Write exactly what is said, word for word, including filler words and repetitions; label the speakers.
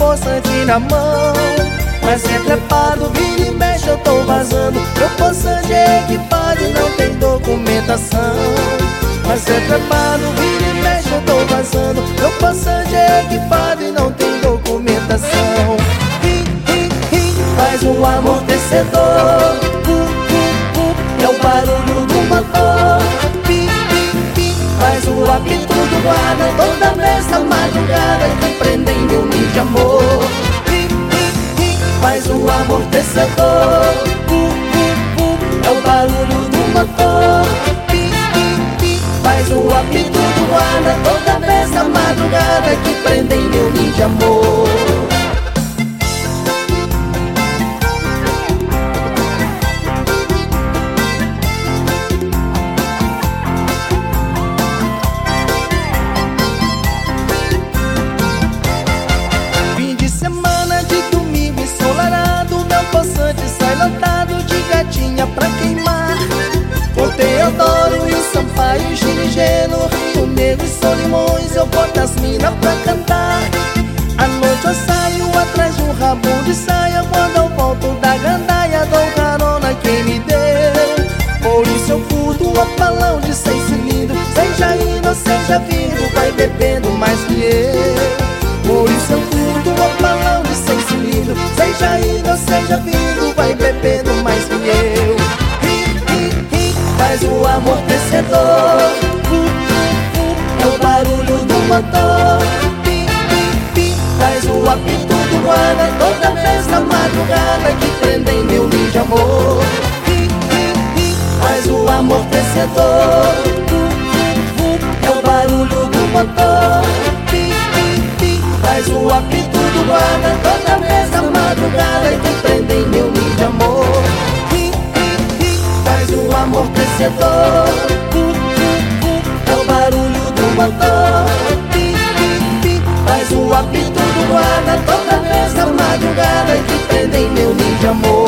Speaker 1: poçante na mão. Mas é trepado, vira e mexe, eu tô vazando. Meu poçante é equipado e não tem documentação. Mas é trepado, vira e mexe, eu tô vazando. Meu poçante é equipado e não tem documentação. Ri, ri, ri, faz um amortecedor. Uh, uh, uh, é o barulho do motor. Pi, pi, pi, faz o apito do guarda toda vez da madrugada que prendem meu ninho de amor. Ri, ri, ri, faz o amortecedor. Uh, uh, uh, é o barulho do motor. Pi, pi, pi, faz o apito do guarda toda vez da madrugada que prendem meu ninho de amor. Pra queimar, com Teodoro e Sampaio, Gino, Rio Negro e Solimões, eu boto as minas pra cantar. À noite eu saio atrás de um rabo de saia, quando eu volto da gandaia dou carona quem me deu. Por isso eu furto um opalão de seis cilindros, seja indo ou seja vindo, vai bebendo mais que eu. Por isso eu furto um opalão de seis cilindros, seja indo ou seja vindo, vai bebendo mais que eu. Ri, ri, ri, faz o amortecedor. Uh, uh, uh, é o barulho do motor. Pi, pi, pi, faz o apito do guarda toda vez na madrugada que prendem meu ninho de amor. Ri, ri, ri, faz o amortecedor. Uh, uh, uh, é o barulho do motor. Pi, pi, pi, faz o apito do guarda toda vez na madrugada que prendem meu ninho de amor. Ri, ri, ri, faz o amortecedor. Uh, uh, uh, é o barulho do motor. Pi, pi, pi, faz o apito do guarda toda vez na madrugada que prendem meu ninho de amor.